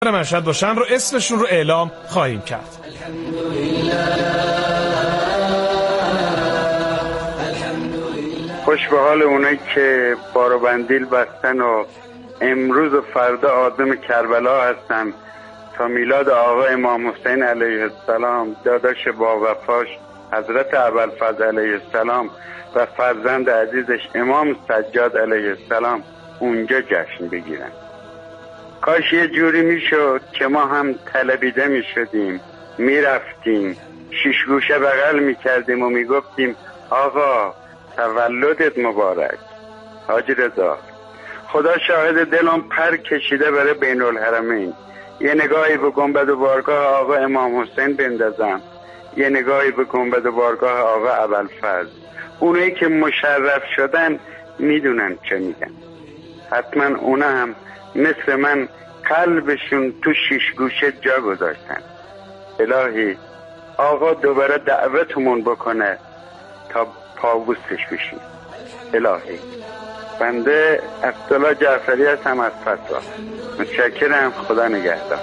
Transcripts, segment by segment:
مشهد باشن رو اسمشون رو اعلام خواهیم کرد. خوش به حال اونایی که بار و بندیل بستن و امروز و فردا عازم کربلا هستن تا میلاد آقا امام حسین علیه السلام، داداش با وفاش حضرت ابوالفضل علیه السلام و فرزند عزیزش امام سجاد علیه السلام اونجا جشن بگیرن. کاش یه جوری میشد که ما هم طلبیده میشدیم، میرفتیم شیش گوشه بغل میکردیم و میگفتیم آقا تولدت مبارک. حاج رضا، خدا شاهد دلم پر کشیده برای بین الحرمین. یه نگاهی به گنبد و بارگاه آقا امام حسین بندازم، یه نگاهی به گنبد و بارگاه آقا ابوالفضل. اونایی که مشرف شدن میدونن چه میگن. حتما اونا هم مثل من قلبشون تو شیش گوشه جا گذاشتن. الهی آقا دوباره دعوتمون بکنه تا پاوستش بشیم. الهی بنده عبدالله جعفری هستم از فتوا. متشکرم. خدا نگهدار.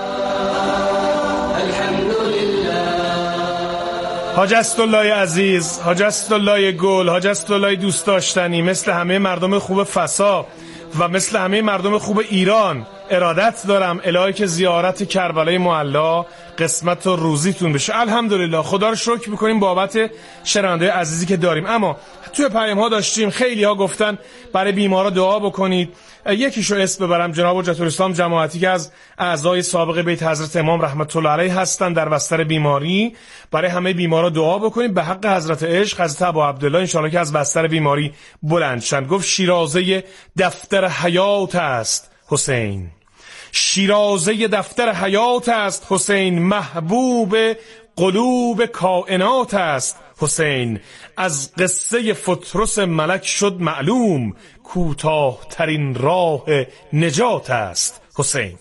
حاج اسدالله عزیز، حاج اسدالله گل، حاج اسدالله دوست داشتنی، مثل همه مردم خوب فسا و مثل همه مردم خوب ایران ارادت دارم الهی که زیارت کربلای معلا قسمت و روزیتون بشه. الحمدلله، خدا رو شکر میکنیم بابت شنونده عزیزی که داریم. اما توی پیام ها داشتیم خیلی ها گفتن برای بیمارا دعا بکنید. یکیشو اسم ببرم، جناب حجت الاسلام جماعتی که از اعضای سابق بیت حضرت امام رحمت الله علیه هستن در بستر بیماری، برای همه بیمارا دعا بکنید به حق حضرت عشق حضرت ابوعبدالله ان شاءالله که از بستر بیماری بلند شن. گفت شیرازه دفتر حیات است حسین، شیرازه دفتر حیات است حسین، محبوب قلوب کائنات است حسین. از قصه فطرس ملک شد معلوم، کوتاه ترین راه نجات است حسین.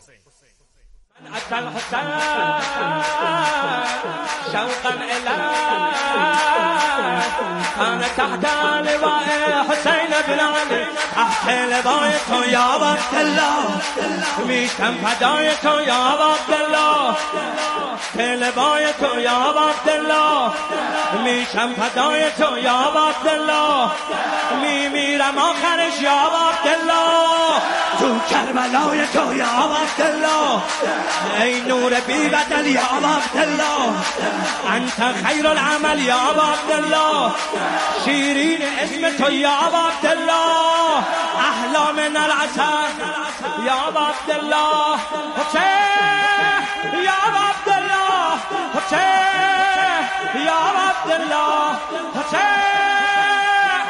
أنا تحت لواء حسين بن علي، تحت لواء يا عبد الله، میشم فدای تو یا عبدالله، لواء تو یا عبدالله، میشم فدای تو یا عبدالله، میمیرم آخرش یا عبدالله، تو کربلای تو یا عبدالله، ای نور بی بدل یا عبدالله، انت خیر العمل یا عبدالله، شیرین اسم تو یا عبدالله، احلام من العسل یا عبدالله، حسین یا عبدالله، حسین یا عبدالله، حسین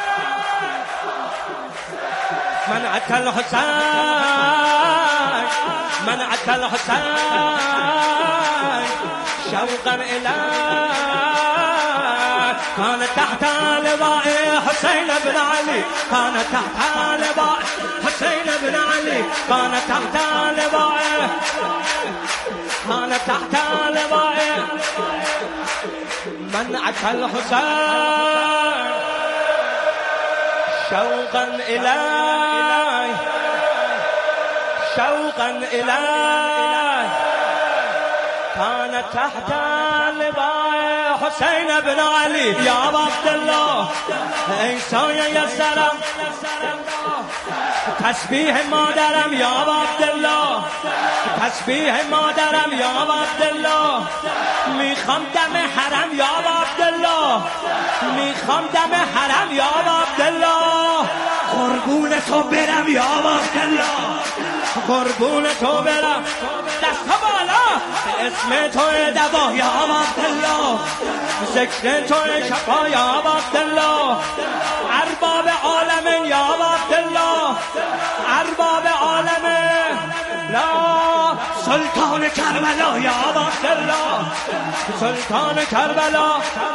من اتى الحسين، من اتى الحسين شوقا إليه، كان تحت لواء حسين بن علي، كان تحت لواء حسين بن علي، كان تحت لواء، كان تحت لواء من أتى الحسين شوقا إليه، شوقا إليه، كان تحت لواء حسين بن علي يا عبدالله، ای سایه سرم تسبیح مادرم یا عبدالله، تسبیح مادرم یا عبدالله، میخوام دم حرم یا عبدالله، میخوام دم حرم یا عبدالله، قربون تو برم یا عبدالله، قربون تو برم، دست بالا اسم تو دوا یا عبدالله، ذکر تو شفا یا عبدالله، ارباب عالم یا عبدالله، ارباب عالم لا، سلطان کربلا یا عبدالله، سلطان کربلا،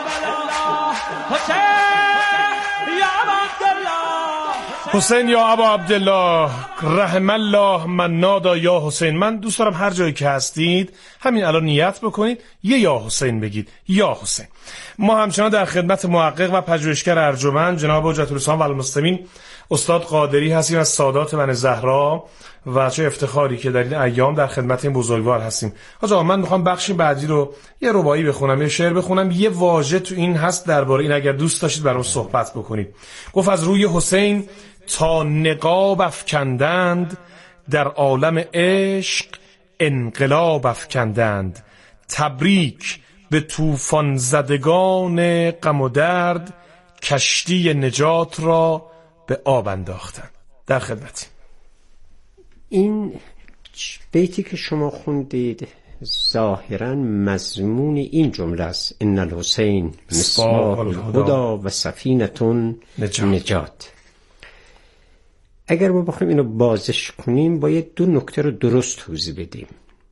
حسین یا عبدالله، حسین یا ابا عبدالله رحم الله من نادا یا حسین. من دوست دارم هر جایی که هستید همین الان نیت بکنید یه یا حسین بگید، یا حسین. ما همچنان در خدمت محقق و پژوهشگر ارجمند جناب حجت الاسلام و المسلمین استاد قادری هستیم از سادات بن زهرا و چه افتخاری که در این ایام در خدمت این بزرگوار هستیم. آقا من میخوام بخش بعدی رو یه رباعی بخونم، یه شعر بخونم، یه واژه تو این هست درباره این، اگر دوست داشتید برام صحبت بکنید. گفت از روی حسین تا نقاب افکندند، در عالم عشق انقلاب افکندند. تبریک به طوفان زدگان غم و درد، کشتی نجات را به آب انداختند. در خدمتی. این بیتی که شما خوندید ظاهراً مضمون این جمله است: ان الحسین مصباح الهدی و سفینة نجات. اگر ما بخوایم اینو بازش کنیم باید دو نکته رو درست توضیح بدیم.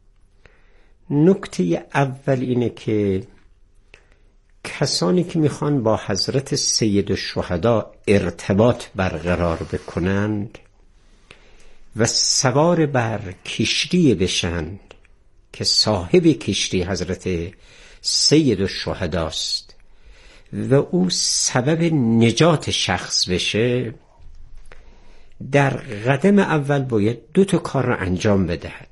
نکته اول اینه که کسانی که میخوان با حضرت سید الشهدا ارتباط برقرار بکنند و سوار بر کشتی بشند که صاحب کشتی حضرت سید الشهداست و او سبب نجات شخص بشه، در قدم اول باید دو تا کار را انجام بدهد.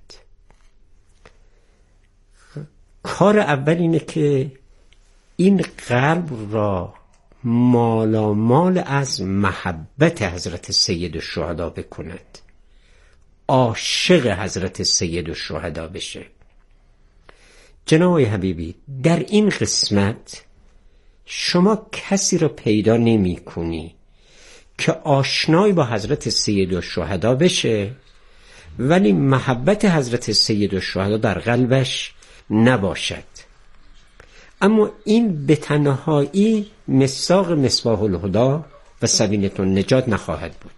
کار اول اینه که این قلب را مالامال از محبت حضرت سید الشهدا بکند، عاشق حضرت سید الشهدا بشه. جناب حبیبی، در این قسمت شما کسی را پیدا نمی کنی که آشنای با حضرت سید الشهدا بشه ولی محبت حضرت سید الشهدا در قلبش نباشد. اما این به تنهایی مصداق مصباح الهدی و سفینة النجات نخواهد بود.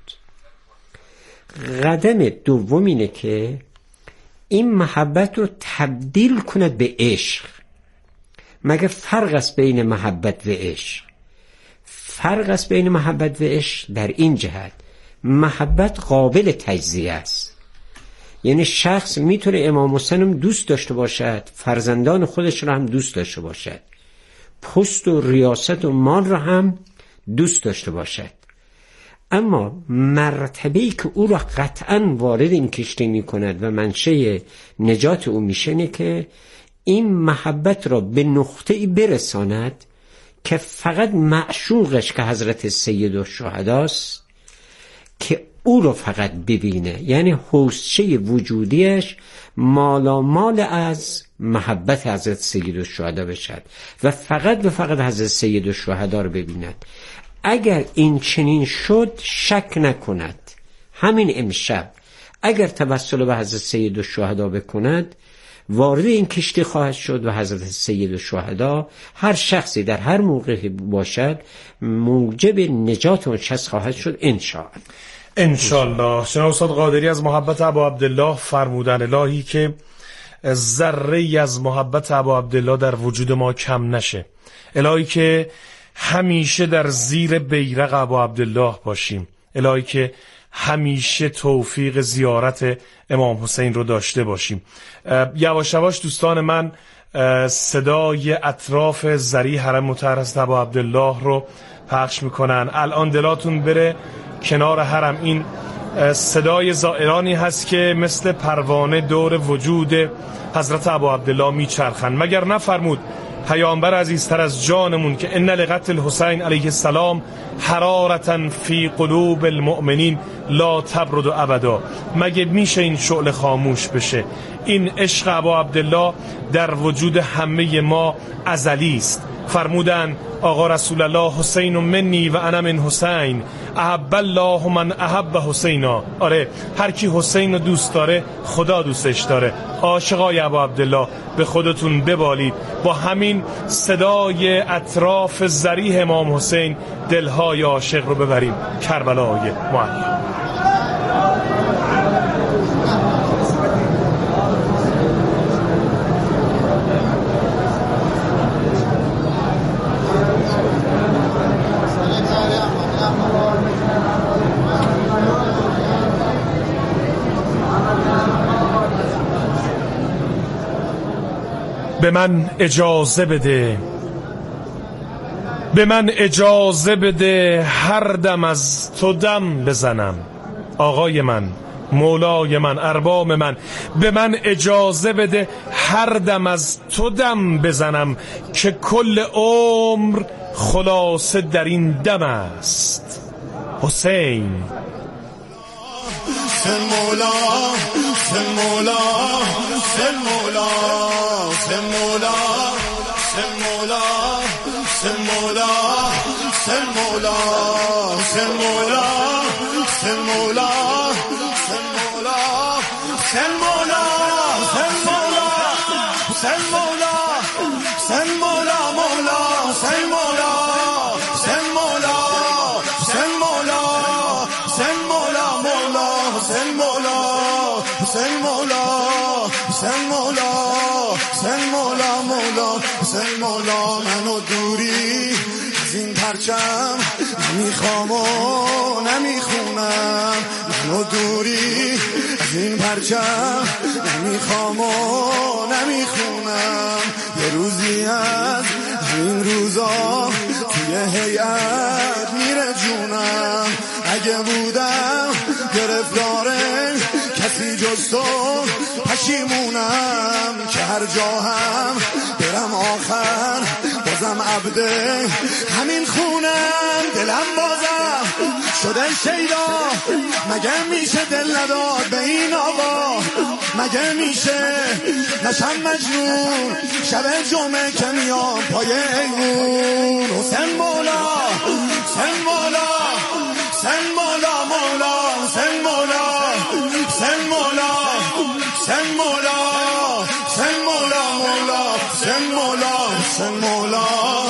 قدم دوم اینه که این محبت رو تبدیل کند به عشق. مگه فرق است بین محبت و عشق؟ فرق است بین محبت و عشق در این جهت: محبت قابل تجزیه است، یعنی شخص میتونه امام حسین هم دوست داشته باشد، فرزندان خودش را هم دوست داشته باشد، پست و ریاست و مال را هم دوست داشته باشد، اما مرتبه‌ای که او را قطعاً وارد این کشتی میکند و منشأ نجات او میشه اینه که این محبت را به نقطه‌ای برساند که فقط معشوقش که حضرت سید الشهداست که او رو فقط ببینه، یعنی حوزه وجودیش مالامال از محبت حضرت سید الشهدا بشد و فقط حضرت سید الشهدا رو ببیند. اگر این چنین شد شک نکند همین امشب اگر توسل به حضرت سید الشهدا بکند وارد این کشتی خواهد شد و حضرت سید الشهدا هر شخصی در هر موقعی باشد موجب نجات اون شخص خواهد شد انشالله. جناب استاد قادری از محبت ابا عبدالله فرمودن الهی که ذره‌ای از محبت ابا عبدالله در وجود ما کم نشه، الهی که همیشه در زیر بیرق ابا عبدالله باشیم، الهی که همیشه توفیق زیارت امام حسین رو داشته باشیم. یواش یواش دوستان من صدای اطراف زری حرم مطهر ابا عبدالله رو پخش میکنن. الان دلاتون بره کنار حرم، این صدای زائرانی هست که مثل پروانه دور وجود حضرت ابا عبدالله میچرخن. مگر نفرمود پیامبر عزیزتر از جانمون که ان لقتل حسین علیه السلام حرارتا فی قلوب المؤمنین لا تبرد ابدا؟ مگه میشه این شعله خاموش بشه؟ این عشق ابا عبدالله در وجود همه ما ازلی است. فرمودن آقا رسول الله حسین منی و انا من حسین، احب الله من احب حسینا. آره، هر کی حسین رو دوست داره خدا دوستش داره. عاشقای ابا عبدالله به خودتون ببالید، با همین صدای اطراف ضریح امام حسین دلهای عاشق رو ببریم کربلای معلی. به من اجازه بده به من اجازه بده هر دم از تو دم بزنم. آقای من، مولای من، ارباب من، به من اجازه بده هر دم از تو دم بزنم، که کل عمر خلاصه در این دم است. حسین. سن مولا، سن مولا، سن مولا، سن مولا، سن مولا، سن مولا، سن مولا، سن مولا، سن مولا، سن مولا، سن مولا، سن مولا، سن مولا، سن مولا، مولا، سن مولا، سن مولا، سن مولا، سن مولا، مولا، سن مولا، سن مولا، سن مولا، سن مولا، مولا، سن مولا. منو دوری از این پرچم نمیخوام و نمیخونم، منو دوری از این پرچم نمیخوام و نمیخونم. یه روزی از این روزا توی هیئت میره جونم، اگه بودم گرفتار کسی جز تو پشیمونم، که هر جا هم برم آخر بازم عبده همین خونم. دلم بازم شده شیدا، مگه میشه دل نداد به این آقا؟ مگه میشه نشم مجنون شب جمعه که میام پای ایمون؟ حسین مولا، سن مولا، سن مولا، مولا، سن مولا، سن مولا، سن مولا، سن مولا، مولا، سن مولا، سن مولا،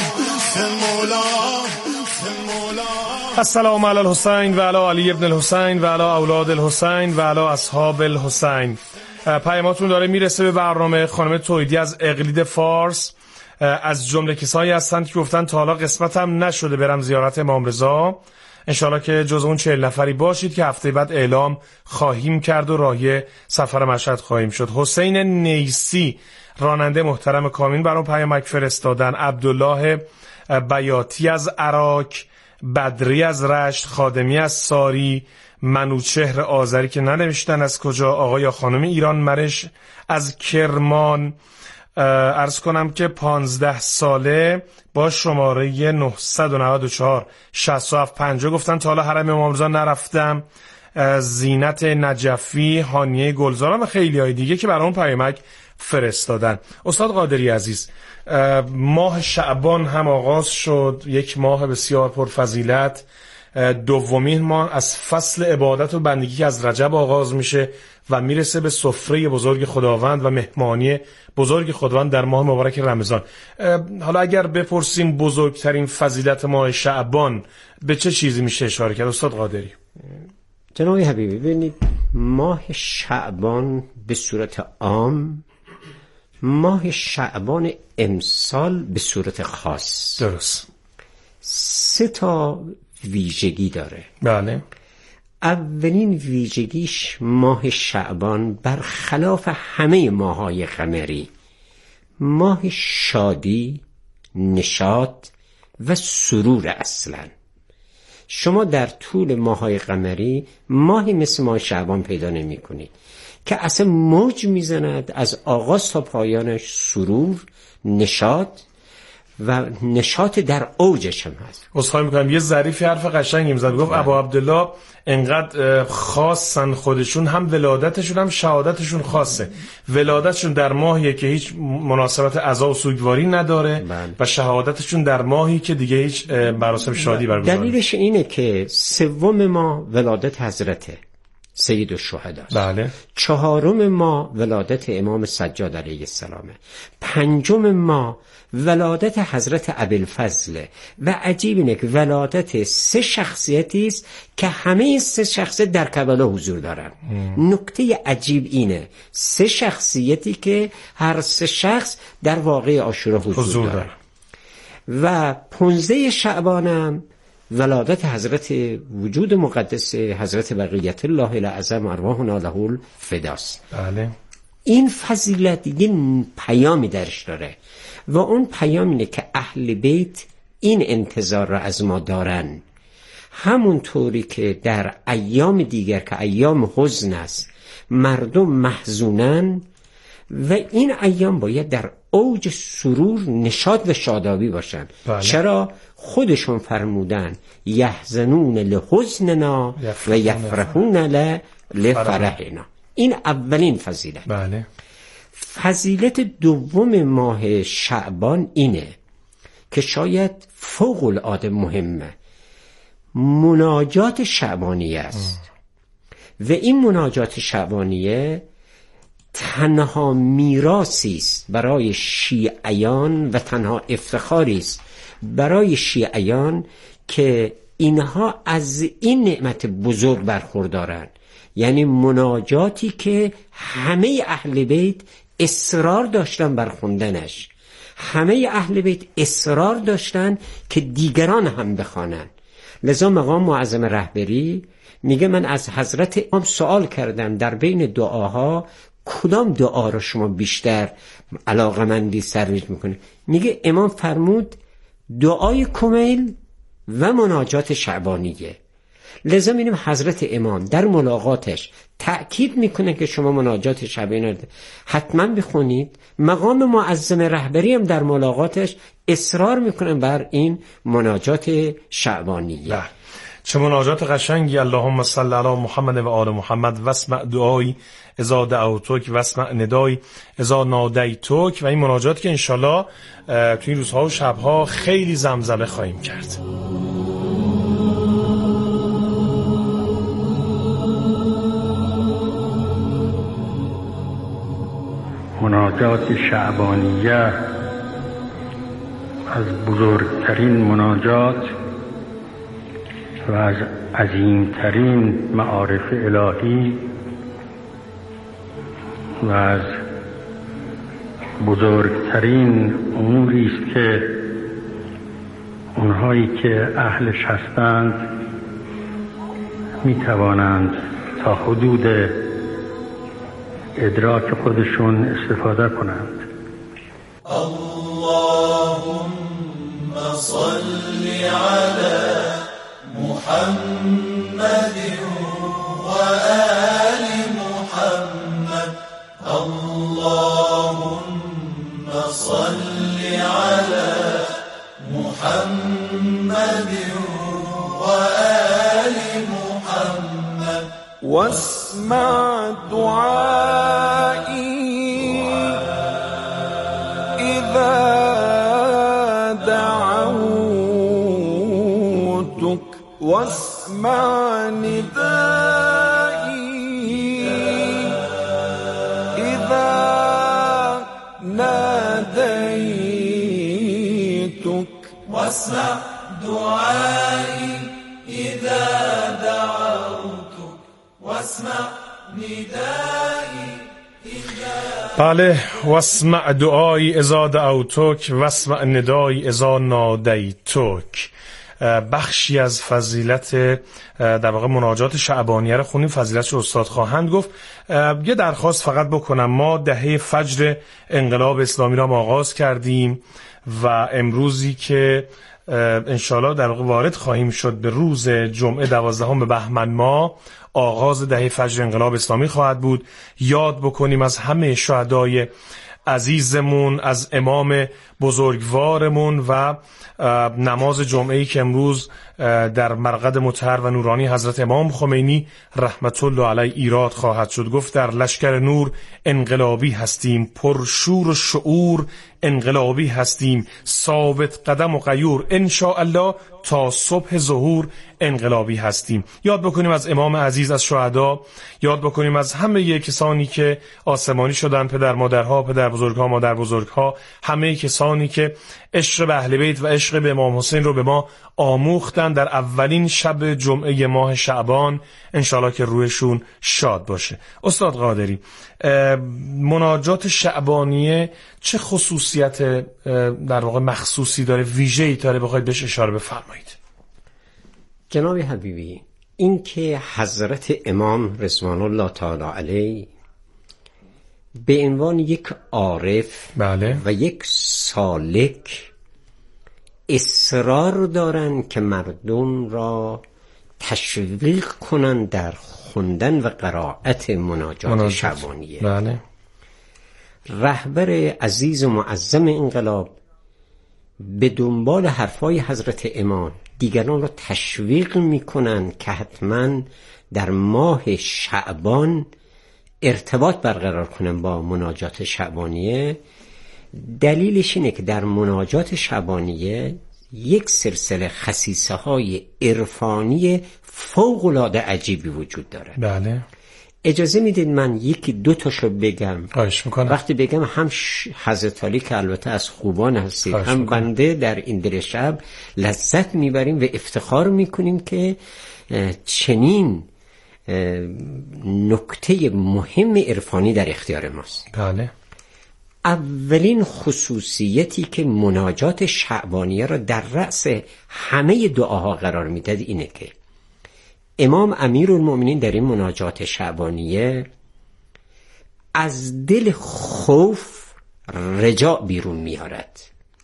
سن مولا، سن مولا. السلام علی الحسین و علی علی ابن الحسین و علی اولاد الحسین و علی اصحاب الحسین. پیاماتون داره میرسه به برنامه. خانم تویدی از اقلید فارس از جمله کسایی هستند که گفتن تا حالا قسمتم نشده برم زیارت امام رضا. انشالله که جز اون 40 نفری باشید که هفته بعد اعلام خواهیم کرد و راهی سفر مشهد خواهیم شد. حسین نیسی راننده محترم کامین برام پیامک فرستادن. عبدالله بیاتی از عراق، بدری از رشت، خادمی از ساری، منوچهر آذری که ننوشتن از کجا، آقا یا خانم ایران مرش از کرمان. عرض کنم که 15 ساله با شماره 994 6750 گفتن تا حالا حرم امام رضا نرفتم. زینت نجفی، هانیه گلزارم و خیلی های دیگه که برام پیامک فرستادن. استاد قادری عزیز، ماه شعبان هم آغاز شد، یک ماه بسیار پرفضیلت. دومین ماه از فصل عبادت و بندگی که از رجب آغاز میشه و میرسه به سفره بزرگ خداوند و مهمانی بزرگ خداوند در ماه مبارک رمضان. حالا اگر بپرسیم بزرگترین فضیلت ماه شعبان به چه چیزی میشه اشاره کرد استاد قادری؟ جناب حبیبی ببینید، ماه شعبان به صورت عام، ماه شعبان امسال به صورت خاص، درست، 3 ویژگی داره. بله. اولین ویژگیش ماه شعبان برخلاف همه ماه‌های قمری ماه شادی، نشاط و سرور. اصلا شما در طول ماه‌های قمری ماهی مثل ماه شعبان پیدا نمی‌کنید که اصلا موج میزند از آغاز تا پایانش سرور، نشاط و نشاط در اوجش هم هست. عذرخواهی میکنم، یه ظریفی حرف قشنگی میزد، گفت ابا عبدالله انقدر خاصن خودشون، هم ولادتشون هم شهادتشون خاصه. ولادتشون در ماهیه که هیچ مناسبت عزا و سوگواری نداره و شهادتشون در ماهی که دیگه هیچ مراسم شادی برگزار. دلیلش اینه که 3 ماه ولادت حضرت سید الشهدا، بله. 4 ماه ولادت امام سجاد علیه السلامه، 5 ماه ولادت حضرت ابوالفضل. و عجیب اینه که ولادت 3 شخصیتی است که همه این 3 شخصیت در کربلا حضور دارن. نکته عجیب اینه 3 شخصیتی که هر 3 شخص در واقعه عاشورا حضور دارن. و 15 شعبانم ولادت حضرت وجود مقدس حضرت بقیت الله الاعظم ارواحنا له الفداست. بله. این فضیلت دیگه پیامی درش داره و اون پیام اینه که اهل بیت این انتظار را از ما دارن، همونطوری که در ایام دیگر که ایام حزن است مردم محزونن و این ایام باید در اوج سرور، نشاط و شادابی باشن. بله. چرا؟ خودشون فرمودن یحزنون لحزننا و یفرحون لفرحنا. این اولین فضیلت. بله. فضیلت دوم ماه شعبان اینه که شاید فوق العاده مهمه، مناجات شعبانیه است. و این مناجات شعبانیه تنها میراثی است برای شیعیان و تنها افتخاری است برای شیعیان که اینها از این نعمت بزرگ برخوردارن. یعنی مناجاتی که همه اهل بیت اصرار داشتن بر خوندنش، همه اهل بیت اصرار داشتن که دیگران هم بخوانن. لذا مقام معظم رهبری میگه من از حضرت امام سوال کردم در بین دعاها کدام دعا رو شما بیشتر علاقمندی سرنیج میکنه؟ میگه امام فرمود دعای کمیل و مناجات شعبانیه. لذا می‌بینیم حضرت امام در ملاقاتش تأکید میکنه که شما مناجات شعبانی حتما بخونید. مقام معظم رهبری هم در ملاقاتش اصرار میکنه بر این مناجات شعبانیه. چه مناجات قشنگی. اللهم صل علی محمد و آل محمد واسمع دعایی اذا دعوتک واسمع ندایی اذا نادیتک. و این مناجات که انشالله تو این روزها و شبها خیلی زمزمه خواهیم کرد. مناجات شعبانیه از بزرگترین مناجات و از عظیمترین معارف الهی و از بزرگترین اموری است که اونهایی که اهلش هستند می توانند تا حدود ادراک خودشون استفاده کنند. اللهم صل علی محمد و آل محمد. اللهم صل علی محمد و آل محمد واسمع دعایی اذا دعوتك واسمع ندایی اذا نادیتك واسمع دعایی اذا دعوتك واسمع ندایی. بله، واسمع دعایی اذا دعوتک واسمع ندایی اذا نادیتک. بخشی از فضیلت در واقع مناجات شعبانیه رو خونیم، فضیلتش استاد خواهند گفت. یه درخواست فقط بکنم، ما دهه فجر انقلاب اسلامی را آغاز کردیم و امروزی که انشالله در واقع وارد خواهیم شد به روز جمعه 12 بهمن ماه، آغاز دهه فجر انقلاب اسلامی خواهد بود. یاد بکنیم از همه شهدای عزیزمون، از امام بزرگوارمون و نماز جمعه‌ای که امروز در مرقد مطهر و نورانی حضرت امام خمینی رحمت الله علیه ایراد خواهد شد. گفت در لشکر نور انقلابی هستیم، پرشور و شعور انقلابی هستیم، ثابت قدم و غیور انشاءالله تا صبح ظهور انقلابی هستیم. یاد بکنیم از امام عزیز، از شهدا، یاد بکنیم از همه کسانی که آسمانی شدن، پدر مادرها، پدر بزرگها، مادر بزرگها، همه کسانی که عشق به اهل بیت و عشق به امام حسین رو به ما آموختن در اولین شب جمعه ماه شعبان. انشالله که روحشون شاد باشه. استاد قادری، مناجات شعبانیه چه خصوصیت در واقع مخصوصی داره، ویژه‌ای داره، بخواید بهش اشاره بفرمایید؟ جناب حبیبی، این که حضرت امام رضوان الله تعالی علیه به عنوان یک عارف بله. و یک سالک اصرار دارن که مردم را تشویق کنن در خوندن و قرائت مناجات شعبانیه. بله. رهبر عزیز و معظم انقلاب به دنبال حرفای حضرت امام دیگران را تشویق میکنن که حتما در ماه شعبان ارتباط برقرار کنن با مناجات شعبانیه. دلیلش اینه که در مناجات شعبانیه یک سلسله خصیصه های عرفانی فوق العاده عجیبی وجود داره. بله. اجازه میدید من یکی دو تاشو بگم؟ خواهش میکنم. وقتی بگم هم حضرت علی که البته از خوبان هستید، هم بنده در این دل شب لذت میبریم و افتخار میکنیم که چنین نکته مهم عرفانی در اختیار ماست. بله. اولین خصوصیتی که مناجات شعبانیه را در رأس همه دعاها قرار میداد اینه که امام امیرالمؤمنین در این مناجات شعبانیه از دل خوف رجا بیرون میارد،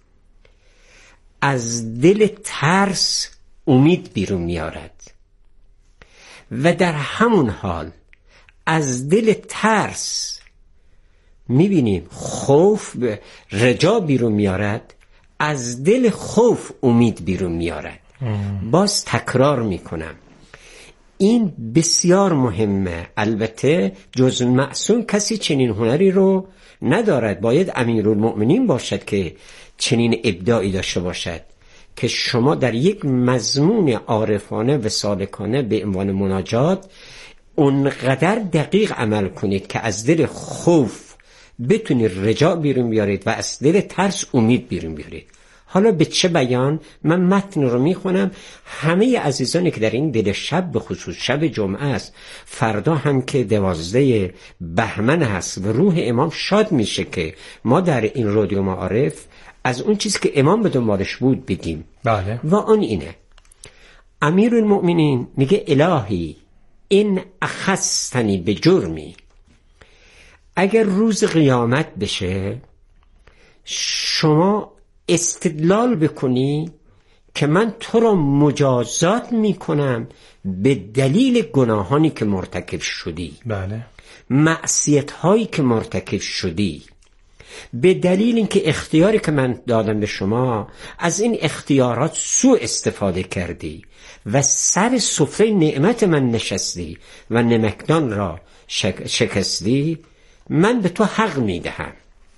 از دل ترس امید بیرون میارد و در همون حال از دل ترس میبینیم خوف رجا بیرون میارد، از دل خوف امید بیرون میارد. باز تکرار میکنم، این بسیار مهمه. البته جز معصوم کسی چنین هنری رو ندارد. باید امیرالمؤمنین باشد که چنین ابداعی داشته باشد که شما در یک مضمون عارفانه و سالکانه به عنوان مناجات اونقدر دقیق عمل کنید که از دل خوف بتونید رجا بیرون بیارید و از دل ترس امید بیرون بیارید. حالا به چه بیان؟ من متن رو میخونم. همه عزیزانی که در این دل شب، به خصوص شب جمعه است، فردا هم که 12 بهمن هست و روح امام شاد میشه که ما در این رادیو معارف از اون چیزی که امام به دنبالش بود بگیم. بله. و اون اینه: امیرالمؤمنین میگه الهی این اخذتنی به جرمی، اگر روز قیامت بشه شما استدلال بکنی که من تو را مجازات میکنم به دلیل گناهانی که مرتکب شدی. بله. معصیت هایی که مرتکب شدی، به دلیل اینکه اختیاری که من دادم به شما از این اختیارات سوء استفاده کردی و سر سفره نعمت من نشستی و نمکدان را شکستی، من به تو حق میدهم،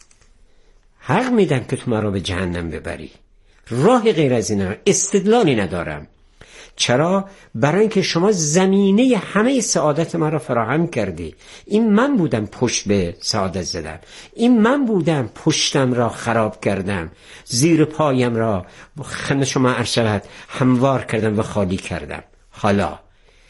حق میدم که تو مرا به جهنم ببری. راه غیر از این استدلالی ندارم. چرا؟ برای اینکه شما زمینه همه سعادت من را فراهم کردی. این من بودم پشت به سعادت زدم، این من بودم پشتم را خراب کردم، زیر پایم را خدمت شما عرض شود هموار کردم و خالی کردم. حالا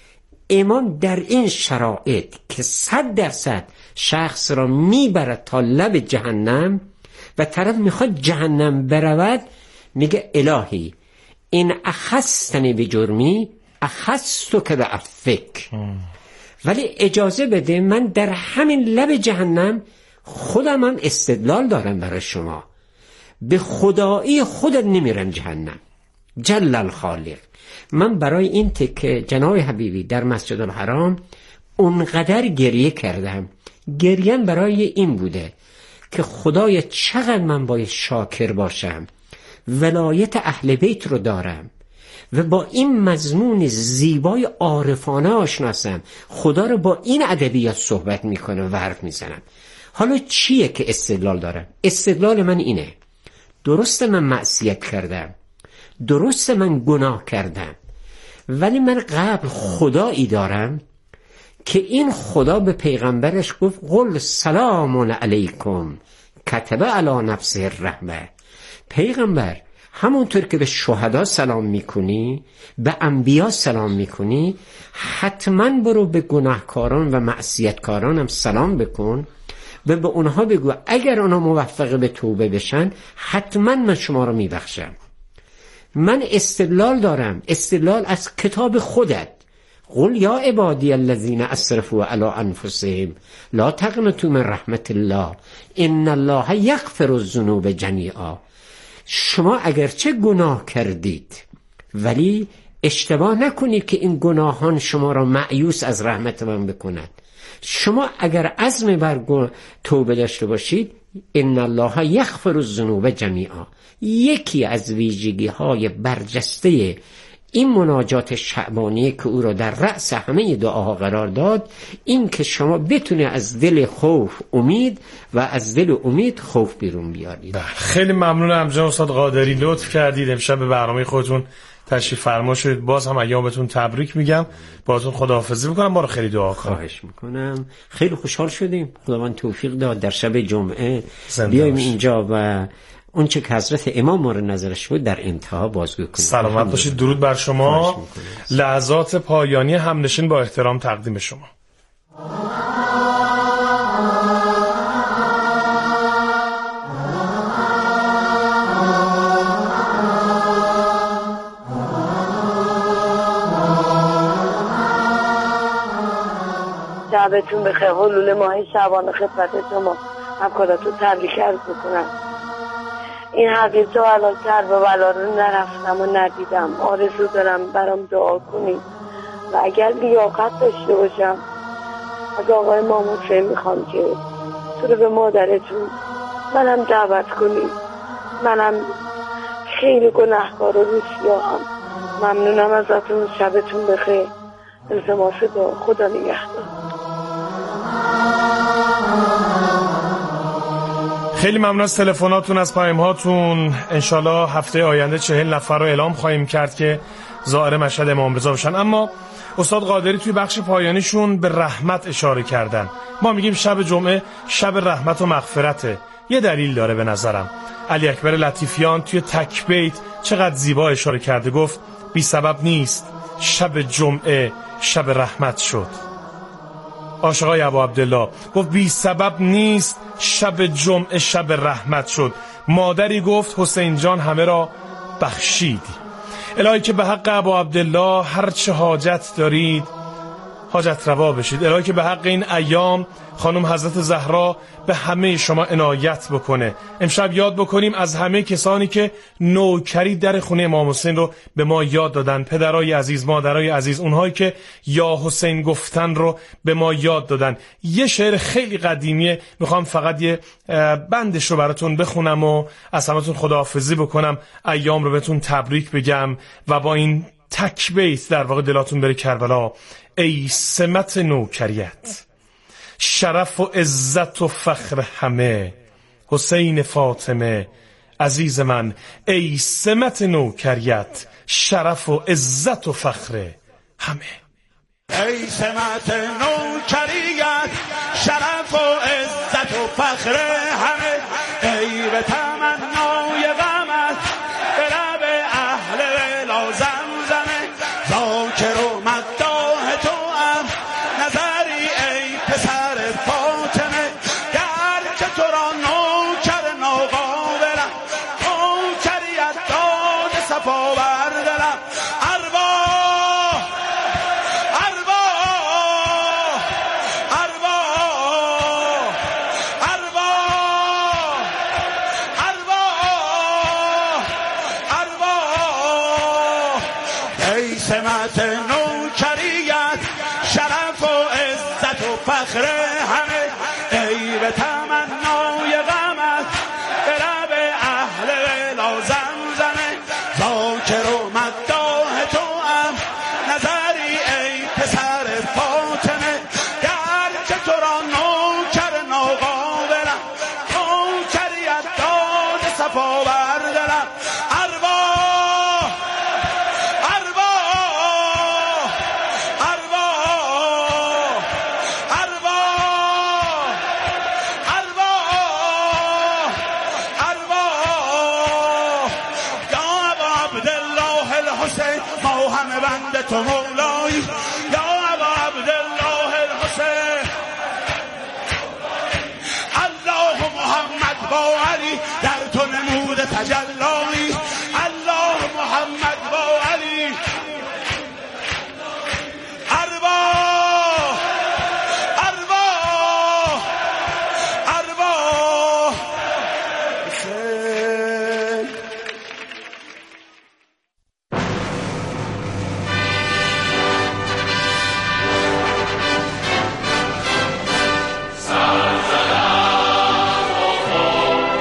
امام در این شرایط که 100% شخص را میبرد تا لب جهنم و طرف میخواد جهنم برود، میگه الهی این اخذتنی به جرمی اخذتو که به عفوک، ولی اجازه بده من در همین لب جهنم خودم هم استدلال دارم برای شما، به خدایی خودت نمیرم جهنم. جل الخالق. من برای این تکه جناب حبیبی در مسجد الحرام اونقدر گریه کردم. گریم برای این بوده که خدای چقدر من باید شاکر باشم، ولایت اهل بیت رو دارم و با این مضمون زیبای عارفانه آشناسم، خدا رو با این ادبیات صحبت میکنم و حرف میزنم. حالا چیه که استدلال دارم؟ استدلال من اینه: درسته من معصیت کردم، درسته من گناه کردم، ولی من قبل خدایی دارم که این خدا به پیغمبرش گفت قل سلام علیکم کتب علی نفسه الرحمه. پیغمبر همونطور که به شهدا سلام میکنی، به انبیا سلام میکنی، حتما برو به گناهکاران و معصیتکاران هم سلام بکن و به اونها بگو اگر اونها موفق به توبه بشن حتما من شما رو میبخشم. من استدلال دارم، استدلال از کتاب خودت. قل یا عبادی الذین اسرفوا علی انفسهم لا تقنطوا من رحمت الله ان الله یغفر الذنوب جمیعا. شما اگرچه گناه کردید ولی اشتباه نکنید که این گناهان شما را مایوس از رحمت من بکند. شما اگر عزم بر توبه داشته باشید، ان الله یغفر الذنوب جمیعا، یکی از ویژگی‌های برجسته این مناجات شعبانیه که او را در رأس همه دعاها قرار داد، این که شما بتونه از دل خوف امید و از دل امید خوف بیرون بیارید. خیلی ممنونم جناب استاد قادری، لطف کردید امشب به برنامه خودتون تشریف فرما شدید. باز هم ایامتون تبریک میگم، باهاتون خداحافظی میکنم، ما رو خیلی دعا کنید. خواهش میکنم. خیلی خوشحال شدیم، خداوند توفیق داد در شب جمعه بیایم اینجا و اون چه که حضرت امام مورد نظرش بود در انتها بازگو کنیم. سلامت باشید. درود بر شما. لحظات پایانی همنشین با احترام تقدیم شما. شبتون بخیر. حلول ماه شعبان خدمت شما همکاراتون تبریک عرض میکنم. این حقیقت رو الان سر و بلا رو نرفتم و ندیدم. آرزو دارم برام دعا کنید و اگر لیاقت داشته باشم از آقای امام حسین میخوام که تو رو به مادرتون منم دعوت کنید. منم خیلی گناهکار و روسیاهم. ممنونم ازتون. شبتون بخیر. التماس دعا. خدا نگهدار. خیلی ممنون از تلفناتون، از پیام‌هاتون. انشالله هفته آینده 40 نفر رو اعلام خواهیم کرد که زائر مشهد امام رضا بشن. اما استاد قادری توی بخش پایانیشون به رحمت اشاره کردن. ما میگیم شب جمعه شب رحمت و مغفرته. یه دلیل داره به نظرم. علی اکبر لطیفیان توی تک بیت چقدر زیبا اشاره کرده، گفت بی سبب نیست شب جمعه شب رحمت شد. عاشقای ابو عبدالله گفت بی سبب نیست شب جمعه شب رحمت شد. مادری گفت حسین جان همه را بخشیدی. الهی که به حق ابو عبدالله هر چه حاجت دارید حاجت روا بشید. الهی که به حق این ایام خانم حضرت زهرا به همه شما عنایت بکنه. امشب یاد بکنیم از همه کسانی که نوکری در خونه امام حسین رو به ما یاد دادن، پدرای عزیز، مادرای عزیز، اونهایی که یا حسین گفتن رو به ما یاد دادن. یه شعر خیلی قدیمیه، میخوام فقط یه بندش رو براتون بخونم و از همتون خداحافظی بکنم، ایام رو بهتون تبریک بگم و با این تک بیت در واقع دلاتون بره کربلا. ای سمت نوکریت، شرف و عزت و فخر همه، حسین فاطمه عزیز من. ای سمت نوکریت، شرف و عزت و فخر همه. ای سمت نوکریت، شرف و عزت و فخر همه. ای به تمنای غمت به لب اهل ولا زمزمه. ذاکر و مداح تو هم نظری ای پسر فاطمه. گرچه تو را نوکر ناقابلم، نوکریت داد صفا بر دلم. ارواح ارواح ارواح ارواح ارواح ارواح. ای سمت نوکریت، شرف و عزت و فخر همه. ای به تمنای غمت به لب اهل ولا زمزمه. ذاکر و مداح تو هم نظری ای پسر فاطمه. گرچه تو را نوکر ناقابلم، نوکریت داد صفا بر دلم. ارواح ارواح ارواح ارواح ارواح ارواح. یا ابا عبدالله الحسین، ما همه بنده تو مولایی. یا ابا عبدالله الحسین، الله محمد با علی در